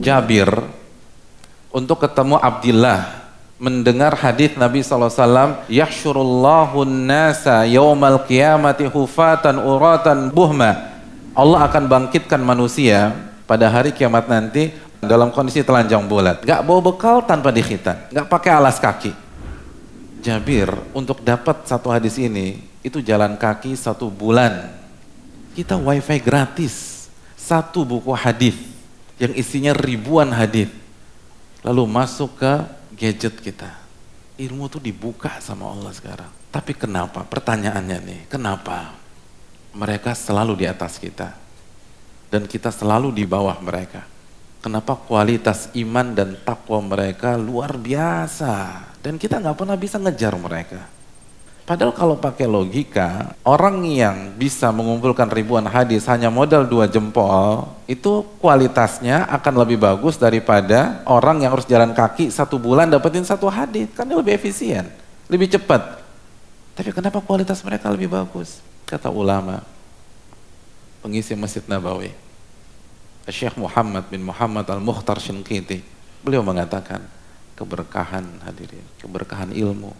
Jabir untuk ketemu Abdillah, mendengar hadis Nabi SAW, yahsyurullahu nasa yaumal qiyamati hufatan uratan buhma. Allah akan bangkitkan manusia pada hari kiamat nanti dalam kondisi telanjang bulat, gak bawa bekal, tanpa dikhitan, gak pakai alas kaki. Jabir untuk dapat satu hadis ini itu jalan kaki 1 bulan. Kita wifi gratis, 1 buku hadis yang isinya ribuan hadis, lalu masuk ke gadget kita. Ilmu tuh dibuka sama Allah sekarang. Tapi kenapa? Pertanyaannya nih, kenapa mereka selalu di atas kita dan kita selalu di bawah mereka? Kenapa kualitas iman dan takwa mereka luar biasa dan kita nggak pernah bisa ngejar mereka? Padahal kalau pakai logika, orang yang bisa mengumpulkan ribuan hadis hanya modal 2 jempol, itu kualitasnya akan lebih bagus daripada orang yang harus jalan kaki 1 bulan dapetin 1 hadis. Kan dia lebih efisien, lebih cepat. Tapi kenapa kualitas mereka lebih bagus? Kata ulama, pengisi Masjid Nabawi, Syekh Muhammad bin Muhammad Al-Mukhtar Shinqiti, beliau mengatakan, keberkahan hadirin, keberkahan ilmu,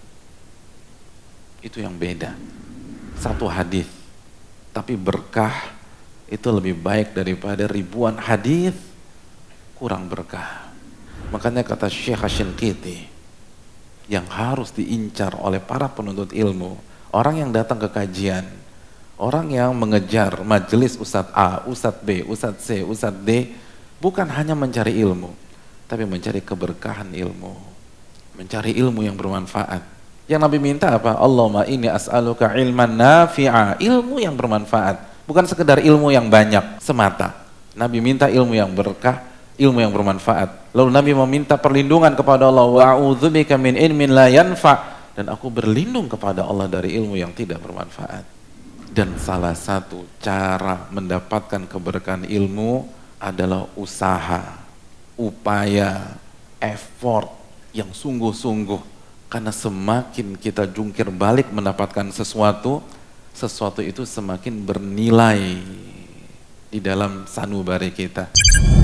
itu yang beda. 1 hadis, tapi berkah itu lebih baik daripada ribuan hadis kurang berkah. Makanya kata Syekh Shinqiti, yang harus diincar oleh para penuntut ilmu, orang yang datang ke kajian, orang yang mengejar majelis Ustadz A, Ustadz B, Ustadz C, Ustadz D, bukan hanya mencari ilmu, tapi mencari keberkahan ilmu, mencari ilmu yang bermanfaat. Yang Nabi minta apa? Allahumma inni as'aluka ilman nafi'a, ilmu yang bermanfaat, bukan sekedar ilmu yang banyak semata. Nabi minta ilmu yang berkah, ilmu yang bermanfaat. Lalu Nabi meminta perlindungan kepada Allah, wa'udzubika min ilmin la yanfa', dan aku berlindung kepada Allah dari ilmu yang tidak bermanfaat. Dan salah satu cara mendapatkan keberkahan ilmu adalah usaha, upaya, effort yang sungguh-sungguh. Karena semakin kita jungkir balik mendapatkan sesuatu, sesuatu itu semakin bernilai di dalam sanubari kita.